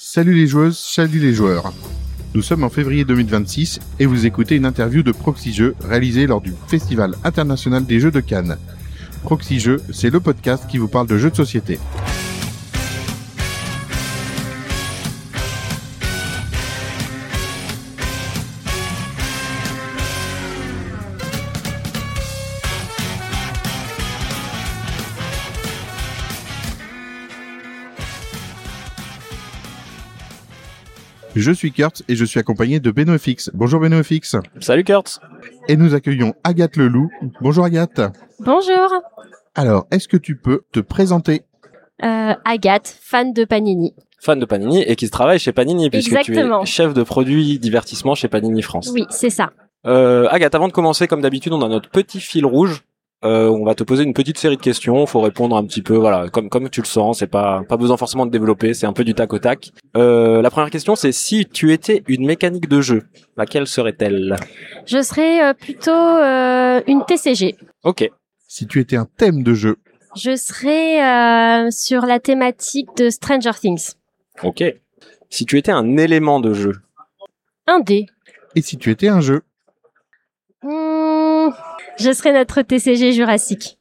Salut les joueuses, salut les joueurs. Nous sommes en février 2026 et vous écoutez une interview de Proxy Jeux réalisée lors du Festival international des jeux de Cannes. Proxy Jeux, c'est le podcast qui vous parle de jeux de société. Je suis Kurt et je suis accompagné de BenoFX. Bonjour BenoFX. Salut Kurt. Et nous accueillons Agathe Leloup. Bonjour Agathe. Bonjour. Alors, est-ce que tu peux te présenter ? Agathe, fan de Panini. Fan de Panini et qui travaille chez Panini puisque Exactement. tu es chef de produit divertissement chez Panini France. Oui, c'est ça. Agathe, avant de commencer, comme d'habitude, on a notre petit fil rouge. On va te poser une petite série de questions. Faut répondre un petit peu, voilà, comme tu le sens. C'est pas besoin forcément de développer. C'est un peu du tac au tac. La première question, c'est si tu étais une mécanique de jeu, laquelle serait-elle ? Je serais plutôt une TCG. Ok. Si tu étais un thème de jeu. Je serais sur la thématique de Stranger Things. Ok. Si tu étais un élément de jeu. Un dé. Et si tu étais un jeu. Je serais notre TCG Jurassique.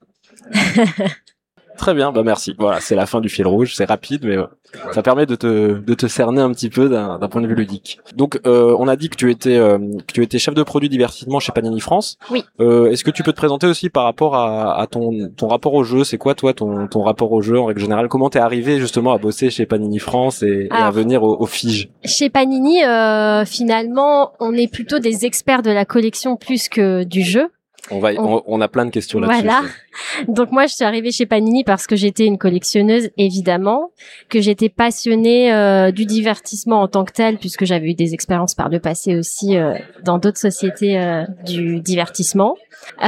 Très bien, bah merci. Voilà, c'est la fin du fil rouge, c'est rapide, mais ça permet de te cerner un petit peu d'un point de vue ludique. Donc, on a dit que tu étais chef de produit divertissement chez Panini France. Oui. Est-ce que tu peux te présenter aussi par rapport à ton rapport au jeu ? C'est quoi toi ton rapport au jeu en règle générale ? Comment t'es arrivé justement à bosser chez Panini France et à venir au Fige ? Chez Panini, finalement, on est plutôt des experts de la collection plus que du jeu. On a plein de questions là-dessus. Voilà. Donc moi, je suis arrivée chez Panini parce que j'étais une collectionneuse, évidemment, que j'étais passionnée du divertissement en tant que tel, puisque j'avais eu des expériences par le passé aussi dans d'autres sociétés du divertissement.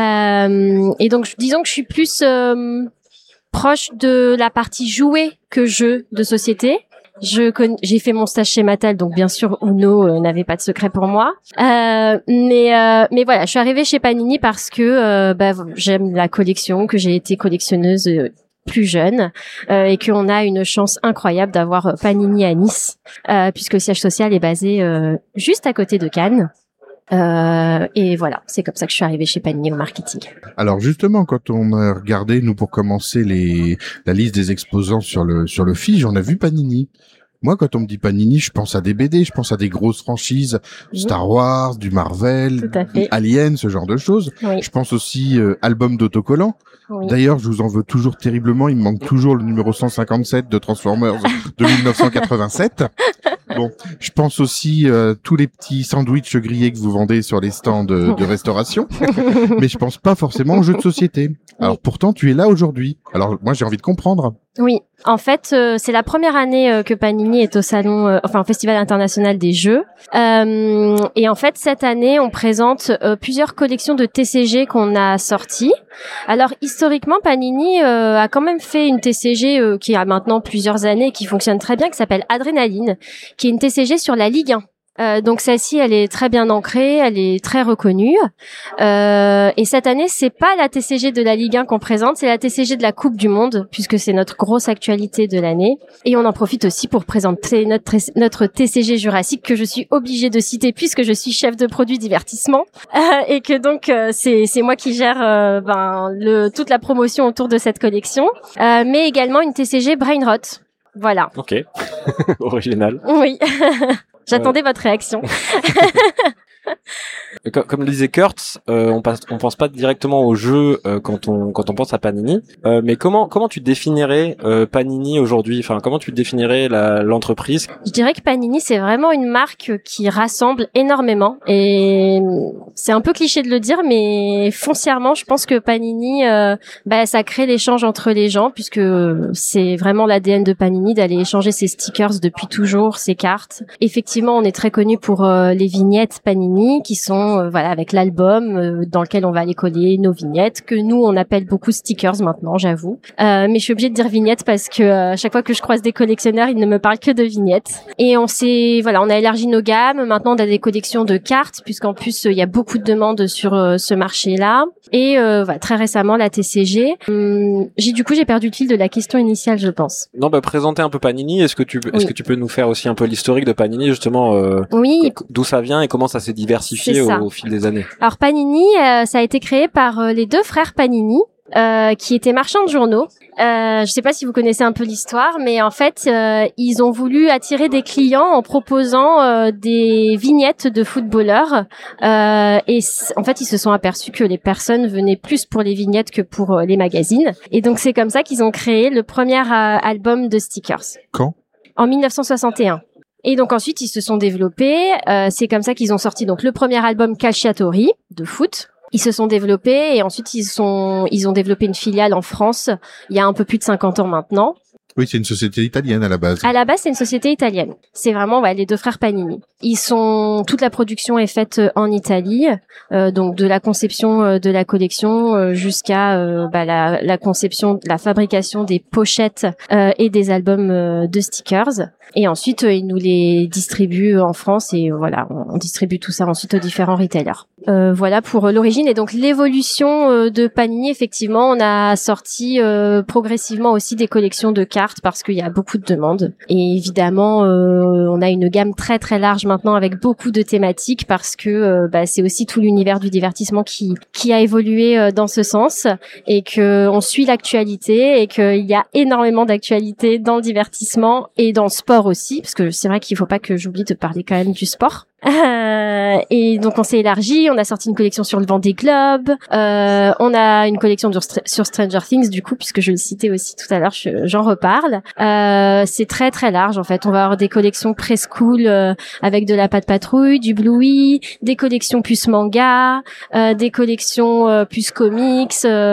Et donc, disons que je suis plus proche de la partie jouet que jeu de société. J'ai fait mon stage chez Mattel, donc bien sûr Uno n'avait pas de secret pour moi. Mais voilà, je suis arrivée chez Panini parce que j'aime la collection, que j'ai été collectionneuse plus jeune et qu'on a une chance incroyable d'avoir Panini à Nice, puisque le siège social est basé juste à côté de Cannes. Et voilà, c'est comme ça que je suis arrivée chez Panini au marketing. Alors justement, quand on a regardé, nous, pour commencer la liste des exposants sur le Fige, on a vu Panini. Moi, quand on me dit Panini, je pense à des BD, je pense à des grosses franchises, Star Wars, du Marvel, Alien, ce genre de choses. Oui. Je pense aussi album d'autocollants. Oui. D'ailleurs, je vous en veux toujours terriblement, il me manque toujours le numéro 157 de Transformers de 1987. Bon, je pense aussi tous les petits sandwichs grillés que vous vendez sur les stands de restauration, mais je pense pas forcément aux jeux de société. Alors pourtant, tu es là aujourd'hui. Alors moi, j'ai envie de comprendre. Oui, en fait, c'est la première année que Panini est au salon, au Festival international des jeux. Et en fait, cette année, on présente plusieurs collections de TCG qu'on a sorties. Alors, historiquement, Panini a quand même fait une TCG qui a maintenant plusieurs années, qui fonctionne très bien, qui s'appelle Adrénaline, qui est une TCG sur la Ligue 1. Donc celle-ci, elle est très bien ancrée, elle est très reconnue. Et cette année, c'est pas la TCG de la Ligue 1 qu'on présente, c'est la TCG de la Coupe du Monde, puisque c'est notre grosse actualité de l'année. Et on en profite aussi pour présenter notre TCG Jurassique que je suis obligée de citer puisque je suis chef de produit divertissement et que donc c'est moi qui gère toute la promotion autour de cette collection, mais également une TCG Brainrot. Voilà. Ok. Original. Oui. J'attendais votre réaction. Comme le disait Kurt, on pense pas directement au jeu quand on pense à Panini. Mais comment tu définirais Panini aujourd'hui ? Enfin, comment tu définirais l'entreprise ? Je dirais que Panini, c'est vraiment une marque qui rassemble énormément. Et c'est un peu cliché de le dire, mais foncièrement, je pense que Panini, ça crée l'échange entre les gens, puisque c'est vraiment l'ADN de Panini d'aller échanger ses stickers depuis toujours, ses cartes. Effectivement, on est très connu pour les vignettes Panini. Panini, qui sont voilà avec l'album dans lequel on va aller coller nos vignettes, que nous on appelle beaucoup stickers maintenant, j'avoue. Mais je suis obligée de dire vignettes parce que chaque fois que je croise des collectionneurs, ils ne me parlent que de vignettes. Et on a élargi nos gammes. Maintenant, on a des collections de cartes, puisqu'en plus il y a beaucoup de demandes sur ce marché-là. Et très récemment la TCG. J'ai perdu le fil de la question initiale, je pense. Non, présenter un peu Panini. Est-ce que tu peux nous faire aussi un peu l'historique de Panini, justement, oui. D'où ça vient et comment ça s'est diversifié au fil des années? Alors Panini, ça a été créé par les deux frères Panini, qui étaient marchands de journaux. Je sais pas si vous connaissez un peu l'histoire, mais en fait, ils ont voulu attirer des clients en proposant des vignettes de footballeurs. Et en fait, ils se sont aperçus que les personnes venaient plus pour les vignettes que pour les magazines. Et donc, c'est comme ça qu'ils ont créé le premier album de stickers. Quand? En 1961. Et donc ensuite, ils se sont développés. C'est comme ça qu'ils ont sorti donc le premier album Calciatori de foot. Ils se sont développés et ensuite ils ont développé une filiale en France il y a un peu plus de 50 ans maintenant. Oui, c'est une société italienne à la base. À la base, c'est une société italienne. C'est vraiment les deux frères Panini. Toute la production est faite en Italie, donc de la conception de la collection jusqu'à la conception, la fabrication des pochettes et des albums de stickers. Et ensuite, ils nous les distribuent en France et voilà, on distribue tout ça ensuite aux différents retailers. Voilà pour l'origine et donc l'évolution de Panini. Effectivement, on a sorti progressivement aussi des collections de cartes parce qu'il y a beaucoup de demandes. Et évidemment, on a une gamme très très large maintenant avec beaucoup de thématiques parce que c'est aussi tout l'univers du divertissement qui a évolué dans ce sens et que on suit l'actualité et qu'il y a énormément d'actualité dans le divertissement et dans le sport aussi, parce que c'est vrai qu'il faut pas que j'oublie de parler quand même du sport. Et donc on s'est élargi, on a sorti une collection sur le Vendée Globe, on a une collection sur Stranger Things du coup, puisque je le citais aussi tout à l'heure, j'en reparle. C'est très très large en fait, on va avoir des collections preschool avec de la Pat' Patrouille, du Bluey, des collections plus manga, des collections plus comics,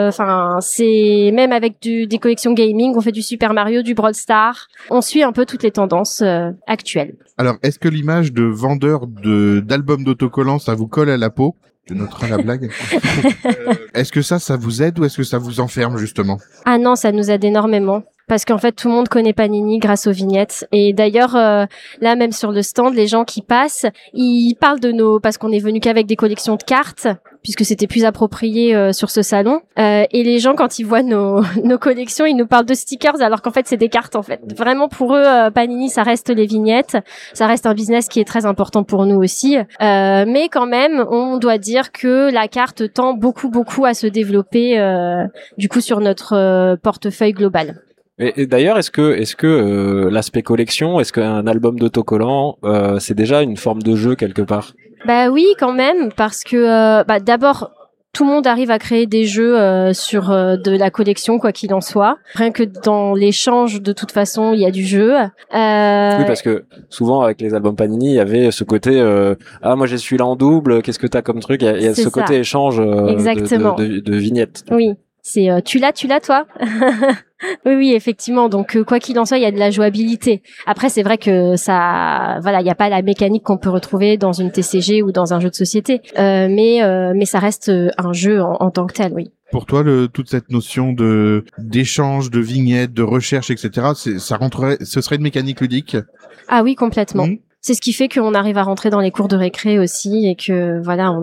c'est même avec des collections gaming, on fait du Super Mario, du Brawl Stars, on suit un peu toutes les tendances actuelles. Alors, est-ce que l'image de vendeur d'albums d'autocollants, ça vous colle à la peau? Je noterai la blague. Est-ce que ça vous aide ou est-ce que ça vous enferme, justement? Ah non, ça nous aide énormément. Parce qu'en fait, tout le monde connaît Panini grâce aux vignettes. Et d'ailleurs, là, même sur le stand, les gens qui passent, ils parlent de parce qu'on est venu qu'avec des collections de cartes, puisque c'était plus approprié sur ce salon. Et les gens, quand ils voient nos collections, ils nous parlent de stickers, alors qu'en fait, c'est des cartes, en fait. Vraiment, pour eux, Panini, ça reste les vignettes. Ça reste un business qui est très important pour nous aussi. Mais quand même, on doit dire que la carte tend beaucoup, beaucoup à se développer, du coup, sur notre portefeuille global. Et d'ailleurs, est-ce que l'aspect collection, est-ce qu'un album d'autocollant, c'est déjà une forme de jeu quelque part? Bah oui, quand même, parce que d'abord, tout le monde arrive à créer des jeux sur de la collection, quoi qu'il en soit. Rien que dans l'échange, de toute façon, il y a du jeu. Oui, parce que souvent avec les albums Panini, il y avait ce côté moi j'ai celui-là en double, qu'est-ce que t'as comme truc? Il y a ce côté échange de vignettes. Oui. C'est tu l'as toi. Oui, effectivement. Donc quoi qu'il en soit, il y a de la jouabilité. Après, c'est vrai que ça, il y a pas la mécanique qu'on peut retrouver dans une TCG ou dans un jeu de société. Mais ça reste un jeu en tant que tel, oui. Pour toi, toute cette notion d'échange, de vignettes, de recherche, etc., ce serait une mécanique ludique? Ah oui, complètement. C'est ce qui fait qu'on arrive à rentrer dans les cours de récré aussi et que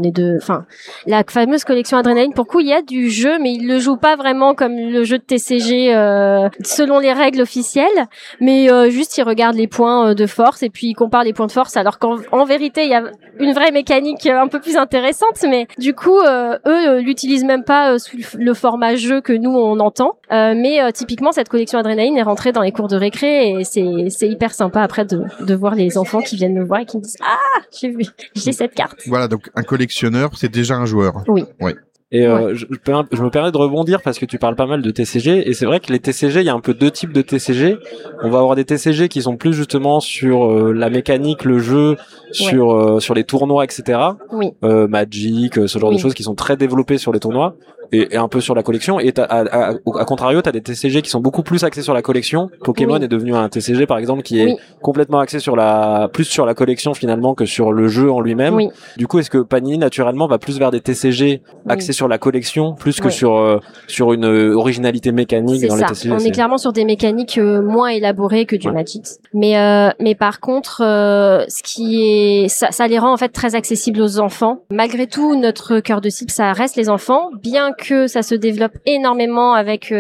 la fameuse collection Adrénaline, pour coup, il y a du jeu, mais il le joue pas vraiment comme le jeu de TCG selon les règles officielles, mais juste il regarde les points de force et puis il compare les points de force, alors qu'en vérité il y a une vraie mécanique un peu plus intéressante, mais du coup eux l'utilisent même pas sous le format jeu que nous on entend, mais typiquement cette collection Adrénaline est rentrée dans les cours de récré et c'est hyper sympa après de voir les enfants qui viennent me voir et qui me disent j'ai cette carte. Voilà, donc un collectionneur, c'est déjà un joueur. Oui. Ouais. Et je me permets de rebondir parce que tu parles pas mal de TCG et c'est vrai que les TCG, il y a un peu deux types de TCG. On va avoir des TCG qui sont plus justement sur la mécanique, le jeu, sur les tournois, etc. Oui. Magic, ce genre de choses qui sont très développées sur les tournois. et un peu sur la collection, et à contrario, t'as des TCG qui sont beaucoup plus axés sur la collection. Pokémon est devenu un TCG par exemple qui est complètement axé plus sur la collection finalement que sur le jeu en lui-même. Du coup, est-ce que Panini naturellement va plus vers des TCG axés sur la collection plus que sur une originalité mécanique dans les TCG? On est clairement sur des mécaniques moins élaborées que du Magic. Mais par contre, ce qui est ça les rend en fait très accessibles aux enfants. Malgré tout, notre cœur de cible, ça reste les enfants, bien que ça se développe énormément avec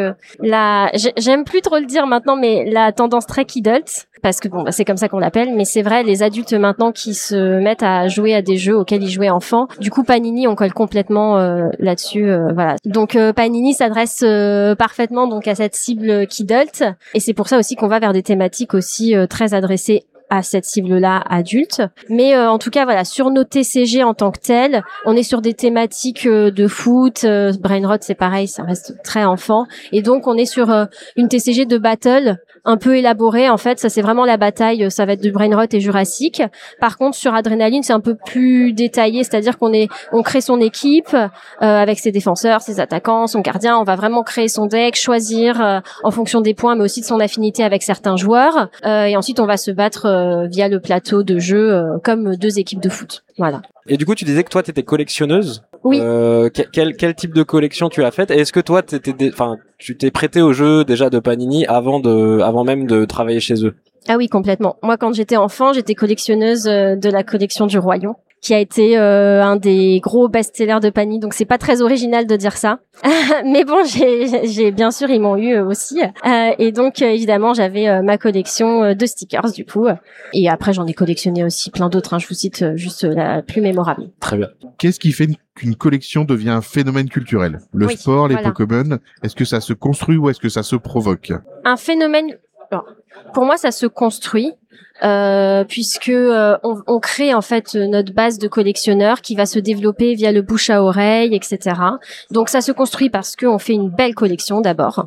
j'aime plus trop le dire maintenant, mais la tendance très kidult, parce que bon, c'est comme ça qu'on l'appelle, mais c'est vrai, les adultes maintenant qui se mettent à jouer à des jeux auxquels ils jouaient enfants. Du coup, Panini, on colle complètement là-dessus, voilà. Donc Panini s'adresse parfaitement donc à cette cible kidult, et c'est pour ça aussi qu'on va vers des thématiques aussi très adressées à cette cible-là adulte. Mais en tout cas, voilà, sur nos TCG en tant que tels, on est sur des thématiques de foot, Brainrot, c'est pareil, ça reste très enfant. Et donc, on est sur une TCG de battle un peu élaborée. En fait, ça, c'est vraiment la bataille. Ça va être du Brainrot et Jurassic. Par contre, sur Adrénaline, c'est un peu plus détaillé. C'est-à-dire on crée son équipe avec ses défenseurs, ses attaquants, son gardien. On va vraiment créer son deck, choisir en fonction des points, mais aussi de son affinité avec certains joueurs. Et ensuite, on va se battre via le plateau de jeu comme deux équipes de foot. Voilà. Et du coup, tu disais que toi, t'étais collectionneuse. Oui. Quel type de collection tu as faite? Et est-ce que toi, tu t'es prêté au jeu déjà de Panini avant même de travailler chez eux? Ah oui, complètement. Moi, quand j'étais enfant, j'étais collectionneuse de la collection du Roi Lion, qui a été un des gros best-sellers de Panini, donc c'est pas très original de dire ça. Mais bon, j'ai bien sûr, ils m'ont eu aussi. Et donc, évidemment, j'avais ma collection de stickers, du coup. Et après, j'en ai collectionné aussi plein d'autres, hein. Je vous cite juste la plus mémorable. Très bien. Qu'est-ce qui fait qu'une collection devient un phénomène culturel? Le sport, les Pokémon, est-ce que ça se construit ou est-ce que ça se provoque? Un phénomène... Alors, pour moi, ça se construit. Puisque on crée en fait notre base de collectionneurs qui va se développer via le bouche à oreille, etc. Donc ça se construit parce qu'on fait une belle collection d'abord,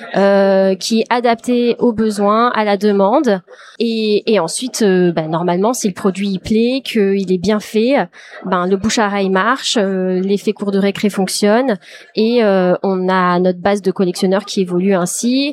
qui est adaptée aux besoins, à la demande, et ensuite, normalement, si le produit il plaît, qu'il est bien fait, le bouche à oreille marche, l'effet cours de récré fonctionne, et on a notre base de collectionneurs qui évolue ainsi.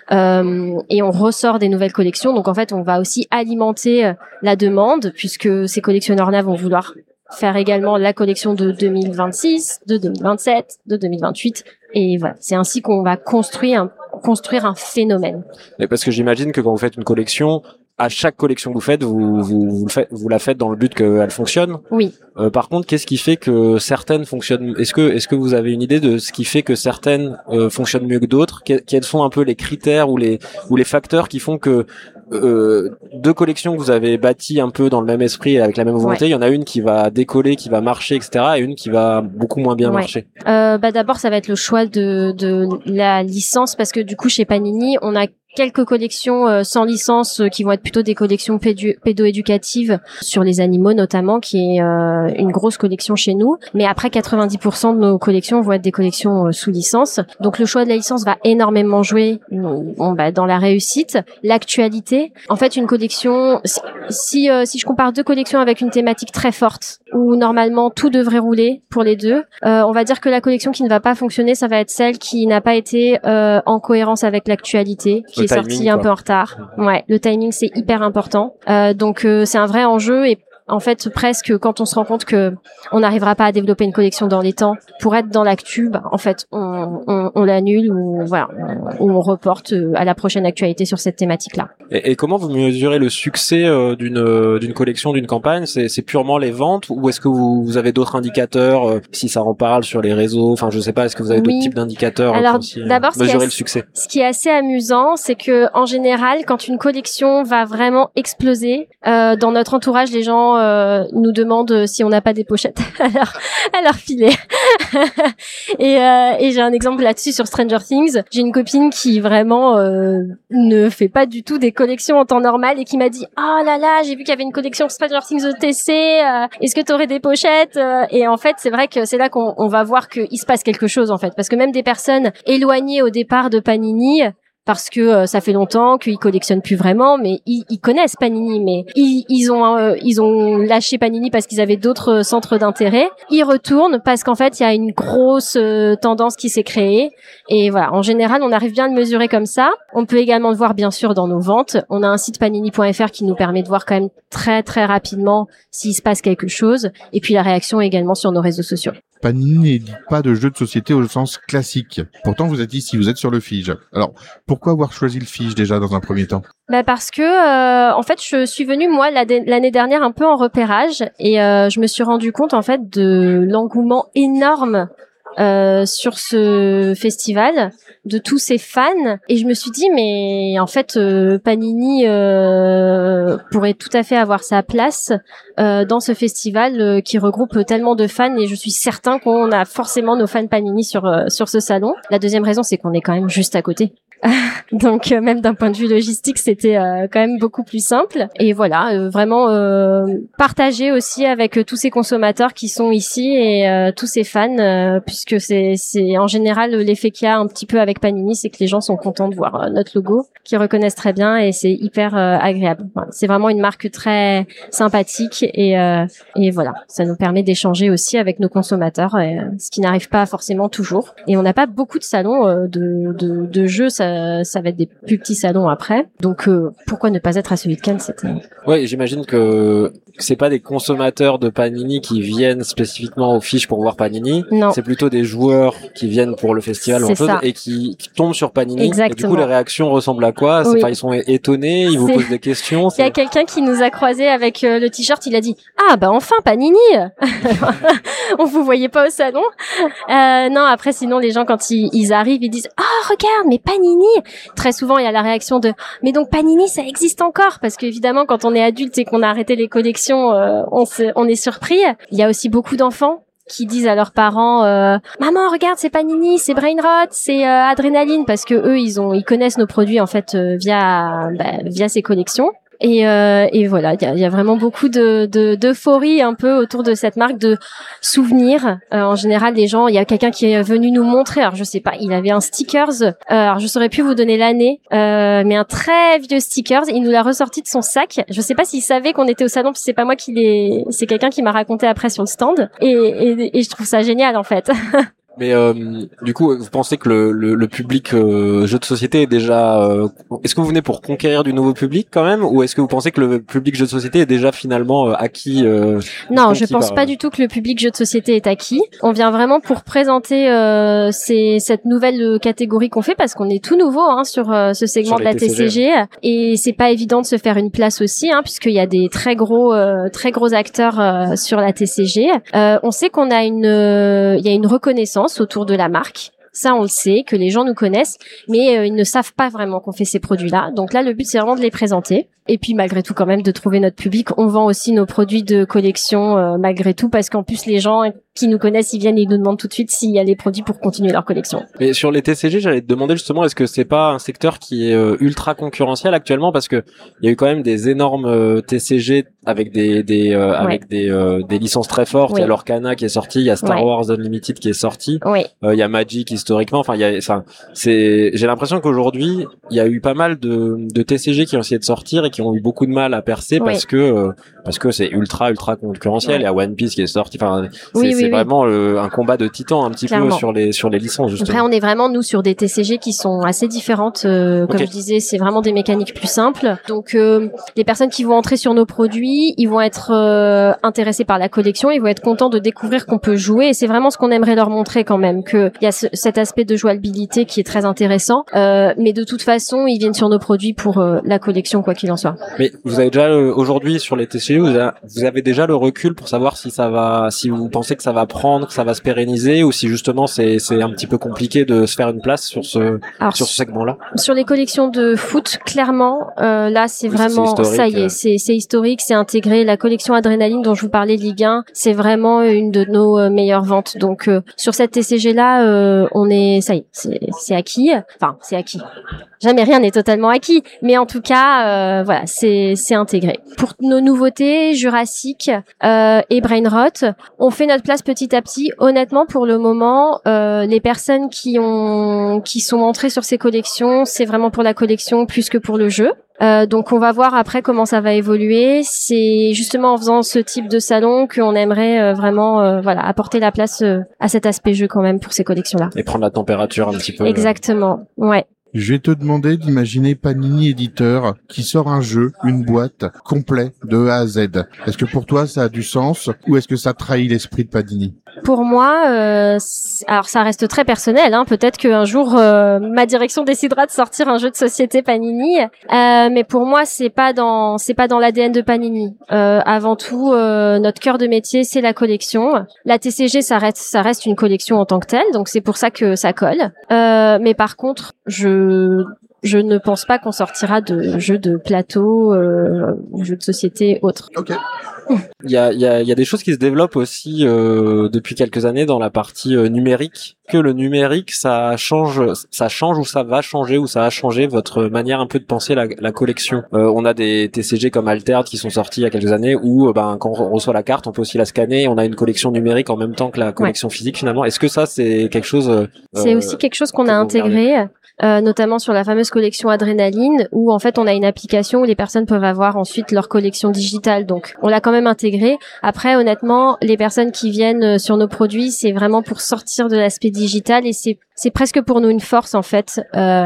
Et on ressort des nouvelles collections, donc en fait on va aussi alimenter la demande, puisque ces collectionneurs-là vont vouloir faire également la collection de 2026, de 2027, de 2028, et voilà, c'est ainsi qu'on va construire un phénomène. Mais parce que j'imagine que quand vous faites une collection, à chaque collection que vous faites, vous la faites dans le but qu'elle fonctionne. Oui. Par contre, qu'est-ce qui fait que certaines fonctionnent? Est-ce que vous avez une idée de ce qui fait que certaines fonctionnent mieux que d'autres? Quels sont un peu les critères ou les facteurs qui font que deux collections que vous avez bâties un peu dans le même esprit et avec la même volonté, il y en a une qui va décoller, qui va marcher, etc., et une qui va beaucoup moins bien marcher? D'abord, ça va être le choix de la licence, parce que du coup, chez Panini, on a quelques collections sans licence qui vont être plutôt des collections pédo-éducatives sur les animaux notamment, qui est une grosse collection chez nous. Mais après, 90% de nos collections vont être des collections sous licence. Donc le choix de la licence va énormément jouer dans la réussite. L'actualité, en fait, une collection, si je compare deux collections avec une thématique très forte, où normalement tout devrait rouler pour les deux, on va dire que la collection qui ne va pas fonctionner, ça va être celle qui n'a pas été en cohérence avec l'actualité, qui est sortie un peu en retard. Ouais, le timing c'est hyper important. Donc c'est un vrai enjeu, et en fait, presque quand on se rend compte que on n'arrivera pas à développer une collection dans les temps pour être dans l'actu, en fait, on l'annule, ou voilà, on reporte à la prochaine actualité sur cette thématique-là. Et comment vous mesurez le succès d'une collection, d'une campagne? C'est purement les ventes, ou est-ce que vous avez d'autres indicateurs, si ça en parle sur les réseaux? Enfin, je sais pas, est-ce que vous avez d'autres types d'indicateurs? Alors, d'abord, mesurer le succès. Ce qui est assez amusant, c'est que en général, quand une collection va vraiment exploser, dans notre entourage, les gens nous demandent si on n'a pas des pochettes à leur filer. Et j'ai un exemple là-dessus sur Stranger Things. J'ai une copine qui vraiment ne fait pas du tout des collections en temps normal, et qui m'a dit: oh là là, j'ai vu qu'il y avait une collection Stranger Things OTC, est-ce que t'aurais des pochettes? Et en fait, c'est vrai que c'est là qu'on va voir qu'il se passe quelque chose, en fait, parce que même des personnes éloignées au départ de Panini parce que ça fait longtemps qu'ils collectionnent plus vraiment, mais ils connaissent Panini, mais ils ont lâché Panini parce qu'ils avaient d'autres centres d'intérêt. Ils retournent parce qu'en fait il y a une grosse tendance qui s'est créée, et voilà, en général on arrive bien à le mesurer comme ça. On peut également le voir bien sûr dans nos ventes. On a un site panini.fr qui nous permet de voir quand même très très rapidement s'il se passe quelque chose, et puis la réaction également sur nos réseaux sociaux. Panini n'édite pas de jeux de société au sens classique. Pourtant, vous êtes ici, vous êtes sur le Fige. Alors, pourquoi avoir choisi le Fige déjà dans un premier temps ? Parce que en fait, je suis venue moi l'année dernière un peu en repérage, et je me suis rendu compte en fait de l'engouement énorme sur ce festival, de tous ces fans, et je me suis dit mais en fait Panini pourrait tout à fait avoir sa place dans ce festival qui regroupe tellement de fans, et je suis certain qu'on a forcément nos fans Panini sur ce salon. La deuxième raison, c'est qu'on est quand même juste à côté. Donc même d'un point de vue logistique, c'était quand même beaucoup plus simple, et voilà, vraiment partager aussi avec tous ces consommateurs qui sont ici, et tous ces fans, puisque c'est en général l'effet qu'il y a un petit peu avec Panini, c'est que les gens sont contents de voir notre logo, qu'ils reconnaissent très bien, et c'est hyper agréable. Voilà, c'est vraiment une marque très sympathique, et voilà, ça nous permet d'échanger aussi avec nos consommateurs, ce qui n'arrive pas forcément toujours. Et on n'a pas beaucoup de salons de jeux, ça va être des plus petits salons après. Donc pourquoi ne pas être à celui de Cannes, c'était... Ouais, j'imagine que c'est pas des consommateurs de Panini qui viennent spécifiquement au Fige pour voir Panini. Non. C'est plutôt des joueurs qui viennent pour le festival ou autre chose, et qui tombent sur Panini. Exactement. Et du coup, les réactions ressemblent à quoi ? Oui. Ils sont étonnés, ils vous posent des questions. Il y a quelqu'un qui nous a croisés avec le t-shirt, il a dit « Ah, bah enfin, Panini !» On vous voyait pas au salon. Non, après, sinon, les gens, quand ils arrivent, ils disent « Oh, regarde, mais Panini !» Très souvent, il y a la réaction de « Mais donc, Panini, ça existe encore ?» Parce qu'évidemment, quand on est adulte et qu'on a arrêté les collections, on est surpris. Il y a aussi beaucoup d'enfants qui disent à leurs parents maman, regarde, c'est Panini, c'est Brainrot, c'est Adrénaline, parce que eux ils connaissent nos produits en fait via ces collections. Et voilà, il y a vraiment beaucoup d'euphorie un peu autour de cette marque, de souvenirs. En général, les gens, il y a quelqu'un qui est venu nous montrer, alors je sais pas, il avait un stickers, alors je saurais plus vous donner l'année, mais un très vieux stickers, il nous l'a ressorti de son sac. Je sais pas s'il savait qu'on était au salon, parce que c'est pas moi c'est quelqu'un qui m'a raconté après sur le stand, et je trouve ça génial en fait. Mais du coup, vous pensez que le public jeu de société est déjà... est-ce que vous venez pour conquérir du nouveau public quand même, ou est-ce que vous pensez que le public jeu de société est déjà finalement acquis Non, je pense pas du tout que le public jeu de société est acquis. On vient vraiment pour présenter cette nouvelle catégorie qu'on fait, parce qu'on est tout nouveau sur ce segment de la TCG, et c'est pas évident de se faire une place aussi, puisqu'il y a des très gros acteurs sur la TCG. On sait qu'on a il y a une reconnaissance autour de la marque. Ça, on le sait, que les gens nous connaissent, mais ils ne savent pas vraiment qu'on fait ces produits-là. Donc là, le but, c'est vraiment de les présenter. Et puis, malgré tout, quand même, de trouver notre public. On vend aussi nos produits de collection, malgré tout, parce qu'en plus, les gens qui nous connaissent, ils viennent et ils nous demandent tout de suite s'il y a les produits pour continuer leur collection. Mais sur les TCG, j'allais te demander justement, est-ce que c'est pas un secteur qui est ultra concurrentiel actuellement, parce que il y a eu quand même des énormes TCG avec des licences très fortes. Oui. Il y a l'Orcana qui est sorti, il y a Star Wars Unlimited qui est sorti. Oui. Il y a Magic historiquement. J'ai l'impression qu'aujourd'hui, il y a eu pas mal de TCG qui ont essayé de sortir et qui ont eu beaucoup de mal à percer, parce que c'est ultra concurrentiel. Il y a One Piece qui est sorti. C'est vraiment un combat de titans un petit Clairement. peu sur les licences justement. Après, on est vraiment nous sur des TCG qui sont assez différentes. Comme je disais, c'est vraiment des mécaniques plus simples. Donc les personnes qui vont entrer sur nos produits, ils vont être intéressés par la collection, ils vont être contents de découvrir qu'on peut jouer, et c'est vraiment ce qu'on aimerait leur montrer quand même, que il y a cet aspect de jouabilité qui est très intéressant. Mais de toute façon, ils viennent sur nos produits pour la collection, quoi qu'il en soit. Mais vous avez déjà aujourd'hui sur les TCG, vous avez déjà le recul pour savoir si vous pensez que ça va prendre, que ça va se pérenniser, ou si justement c'est un petit peu compliqué de se faire une place sur ce segment-là. Sur les collections de foot, clairement, là c'est vraiment ça y est, c'est historique, c'est intégré. La collection Adrénaline dont je vous parlais, Ligue 1, c'est vraiment une de nos meilleures ventes. Donc sur cette TCG là, ça y est, c'est acquis. Enfin, c'est acquis. Jamais rien n'est totalement acquis, mais en tout cas, voilà, c'est intégré. Pour nos nouveautés, Jurassic et Brainrot, on fait notre place petit à petit. Honnêtement, pour le moment, les personnes qui sont entrées sur ces collections, c'est vraiment pour la collection plus que pour le jeu. Donc on va voir après comment ça va évoluer. C'est justement en faisant ce type de salon qu'on aimerait vraiment apporter la place à cet aspect jeu quand même pour ces collections-là. Et prendre la température un petit peu. Exactement, ouais. Je vais te demander d'imaginer Panini éditeur qui sort un jeu, une boîte complet de A à Z. Est-ce que pour toi ça a du sens ou est-ce que ça trahit l'esprit de Panini? Pour moi, alors ça reste très personnel. Peut-être qu'un jour ma direction décidera de sortir un jeu de société Panini, mais pour moi c'est pas dans l'ADN de Panini. Avant tout, notre cœur de métier c'est la collection. La TCG ça reste une collection en tant que telle, donc c'est pour ça que ça colle. Mais par contre, je ne pense pas qu'on sortira de jeux de plateau, jeux de société autres. Ok. Il y a des choses qui se développent aussi depuis quelques années dans la partie numérique. Que le numérique ça change ou ça va changer ou ça a changé votre manière un peu de penser la collection. On a des TCG comme Altered qui sont sortis il y a quelques années où quand on reçoit la carte on peut aussi la scanner. On a une collection numérique en même temps que la collection physique finalement. Est-ce que ça c'est quelque chose c'est aussi quelque chose qu'on a intégré. Notamment sur la fameuse collection Adrénaline où en fait on a une application où les personnes peuvent avoir ensuite leur collection digitale, donc on l'a quand même intégré. Après honnêtement les personnes qui viennent sur nos produits c'est vraiment pour sortir de l'aspect digital et c'est presque pour nous une force en fait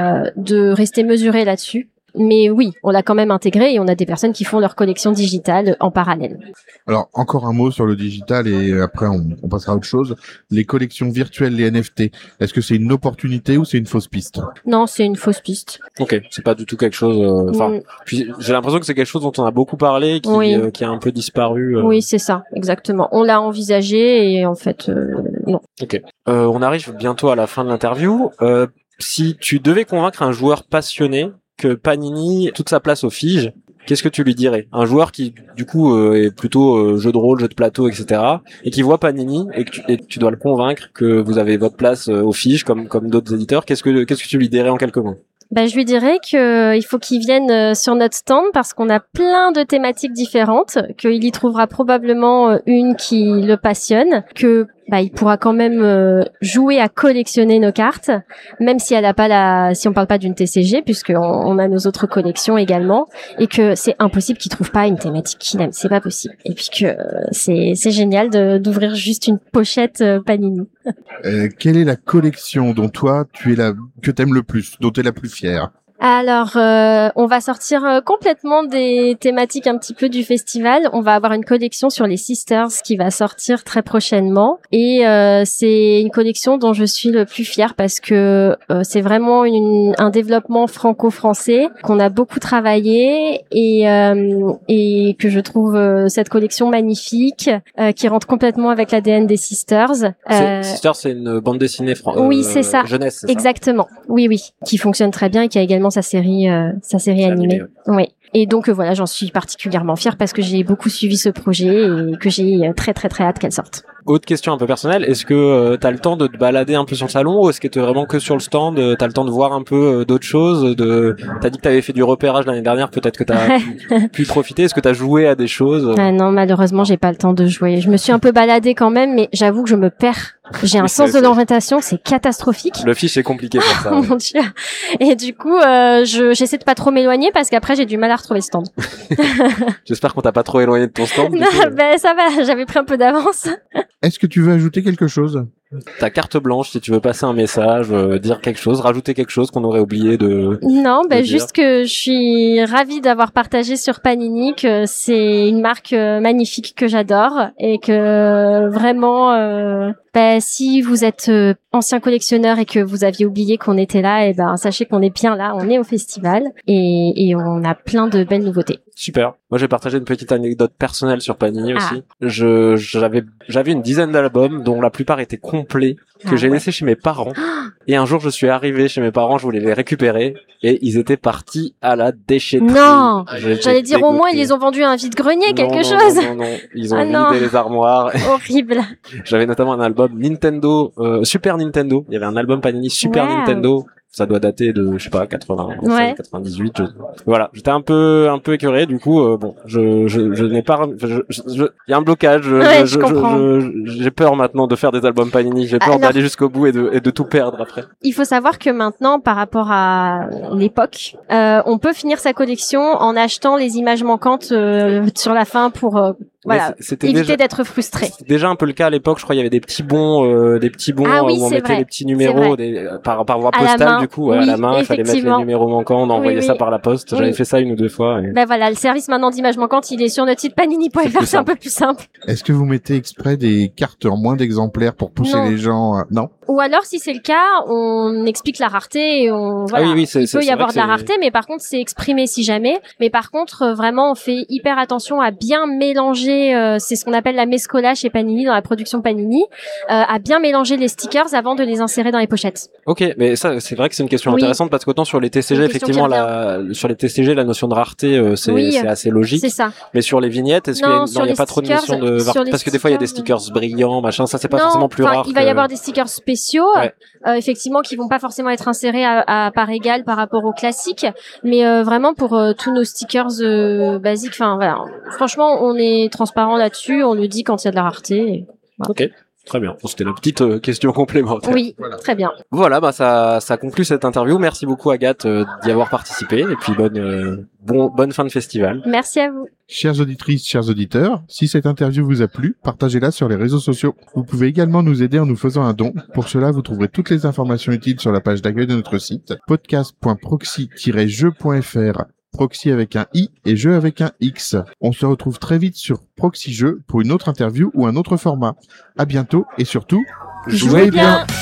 de rester mesuré là-dessus. Mais oui, on l'a quand même intégré et on a des personnes qui font leur collection digitale en parallèle. Alors, encore un mot sur le digital et après on passera à autre chose. Les collections virtuelles, les NFT, est-ce que c'est une opportunité ou c'est une fausse piste? Non, c'est une fausse piste. Ok, c'est pas du tout quelque chose... puis j'ai l'impression que c'est quelque chose dont on a beaucoup parlé, qui a un peu disparu. Oui, c'est ça, exactement. On l'a envisagé et en fait, non. Ok. On arrive bientôt à la fin de l'interview. Si tu devais convaincre un joueur passionné que Panini toute sa place au fige, qu'est-ce que tu lui dirais? Un joueur qui du coup est plutôt jeu de rôle, jeu de plateau, etc. et qui voit Panini et que tu dois le convaincre que vous avez votre place au fige comme d'autres éditeurs, qu'est-ce que tu lui dirais en quelques mots? Je lui dirais que il faut qu'il vienne sur notre stand parce qu'on a plein de thématiques différentes, qu'il y trouvera probablement une qui le passionne, que il pourra quand même jouer à collectionner nos cartes, même si si on parle pas d'une TCG, puisqu'on a nos autres collections également, et que c'est impossible qu'il trouve pas une thématique qu'il aime, c'est pas possible. Et puis que c'est génial d'ouvrir juste une pochette Panini. Quelle est la collection dont toi que t'aimes le plus, dont t'es la plus fière? Alors, on va sortir complètement des thématiques un petit peu du festival. On va avoir une collection sur les Sisters qui va sortir très prochainement. Et c'est une collection dont je suis le plus fière parce que c'est vraiment un développement franco-français qu'on a beaucoup travaillé et que je trouve cette collection magnifique qui rentre complètement avec l'ADN des Sisters. Sisters, c'est une bande dessinée oui, c'est ça. Jeunesse, c'est exactement. Ça oui, qui fonctionne très bien et qui a également sa série animée. Oui. Et donc voilà, j'en suis particulièrement fière parce que j'ai beaucoup suivi ce projet et que j'ai très très très hâte qu'elle sorte. Autre question un peu personnelle, est-ce que t'as le temps de te balader un peu sur le salon ou est-ce que t'es vraiment que sur le stand, t'as le temps de voir un peu d'autres choses, t'as dit que t'avais fait du repérage l'année dernière, peut-être que t'as pu profiter, est-ce que t'as joué à des choses? Non, malheureusement, j'ai pas le temps de jouer. Je me suis un peu baladée quand même, mais j'avoue que je me perds. J'ai un sens de l'orientation, c'est catastrophique. Le fiche c'est compliqué pour ça. Oh mon Dieu. Et du coup, j'essaie de pas trop m'éloigner parce qu'après j'ai du mal à retrouver le stand. J'espère qu'on t'a pas trop éloigné de ton stand. Non, ça va, j'avais pris un peu d'avance. Est-ce que tu veux ajouter quelque chose? Ta carte blanche, si tu veux passer un message, dire quelque chose, rajouter quelque chose qu'on aurait oublié de... Non, juste que je suis ravie d'avoir partagé sur Panini que c'est une marque magnifique que j'adore et que vraiment, si vous êtes ancien collectionneur et que vous aviez oublié qu'on était là, sachez qu'on est bien là, on est au festival et on a plein de belles nouveautés. Super. Moi, j'ai partagé une petite anecdote personnelle sur Panini aussi. J'avais une dizaine d'albums dont la plupart étaient complets que j'ai laissés chez mes parents. Et un jour, je suis arrivé chez mes parents, je voulais les récupérer et ils étaient partis à la déchetterie. Non! J'allais dire au moins ils les ont vendus à un vide-grenier, quelque chose. Non. Ils ont vidé les armoires. Horrible. J'avais notamment un album Nintendo, Super Nintendo. Il y avait un album Panini Super Nintendo ça doit dater de, je sais pas, 97, Ouais. 98. Voilà, j'étais un peu écœuré. Du coup, bon, je n'ai pas, il y a un blocage. Ouais, je comprends. J'ai peur maintenant de faire des albums Panini. J'ai peur Alors- d'aller jusqu'au bout et de tout perdre après. Il faut savoir que maintenant, par rapport à l'époque, on peut finir sa collection en achetant les images manquantes sur la fin pour voilà, C'était éviter déjà, d'être frustré. c'était déjà un peu le cas à l'époque. Je crois il y avait des petits bons Ah oui, où on c'est mettait vrai. les petits numéros par voie À la postale. main. Du coup, ouais, à Oui, la main, il fallait mettre les effectivement. numéros manquants. On envoyait Oui, ça oui. par la poste. Oui. J'avais fait ça une ou deux fois. Et... Ben voilà, le service maintenant d'images manquantes, il est sur notre site panini.fr, plus c'est un peu plus simple. Est-ce que vous mettez exprès des cartes en moins d'exemplaires pour pousser Non. les gens Non. Ou alors, si c'est le cas, on explique la rareté et on voilà. oui, c'est- il c'est- peut y c'est avoir vrai de la que rareté, mais par contre, c'est exprimé si jamais. Mais par contre, vraiment, on fait hyper attention à bien mélanger. C'est ce qu'on appelle la mescola chez Panini dans la production Panini, à bien mélanger les stickers avant de les insérer dans les pochettes. Ok, mais ça, c'est vrai que c'est une question Oui. intéressante parce qu'autant sur les TCG, C'est une question effectivement, sur les TCG, la notion de rareté, c'est Oui, assez logique. C'est ça. Mais sur les vignettes, est-ce qu'il y a, Non, non, sur il y a les pas trop de stickers, notion de sur les parce que des fois il y a des stickers, stickers brillants, machin, ça c'est pas Non, forcément plus enfin, rare. il va y que- avoir des stickers spéciaux, Ouais. effectivement, qui vont pas forcément être insérés à part égale par rapport aux classiques, mais vraiment pour tous nos stickers basiques. Enfin voilà, franchement, on est transparent là-dessus, on le dit quand il y a de la rareté. Ok, très bien. Bon, c'était la petite question complémentaire. Oui, Voilà. très bien. Voilà, bah ça conclut cette interview. Merci beaucoup Agathe d'y avoir participé et puis bonne fin de festival. Merci à vous. Chères auditrices, chers auditeurs, si cette interview vous a plu, partagez-la sur les réseaux sociaux. Vous pouvez également nous aider en nous faisant un don. Pour cela, vous trouverez toutes les informations utiles sur la page d'accueil de notre site podcast.proxy-jeux.fr. Proxy avec un I et jeu avec un X. On se retrouve très vite sur Proxy Jeux pour une autre interview ou un autre format. À bientôt et surtout, Jouez bien.